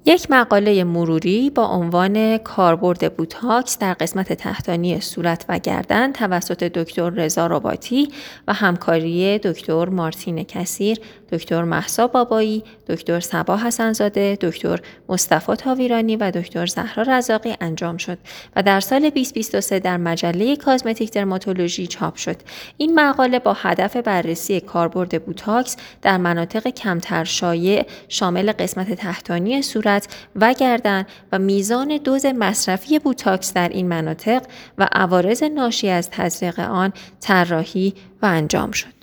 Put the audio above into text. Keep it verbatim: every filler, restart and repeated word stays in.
یک مقاله مروری با عنوان کاربرد بوتاکس در قسمت تحتانی صورت و گردن توسط دکتر رضا رباطی و همکاری دکتر مارتین کثیر، دکتر مهسا بابایی، دکتر صبا حسن‌زاده، دکتر مصطفی تاویرانی و دکتر زهرا رزاقی انجام شد و در سال بیست بیست و سه در مجله کازمتیک درماتولوژی چاپ شد. این مقاله با هدف بررسی کاربرد بوتاکس در مناطق کمتر شایع شامل قسمت تحتانی صورت و گردن و میزان دوز مصرفی بوتاکس در این مناطق و عوارض ناشی از تزریق آن طراحی و انجام شد.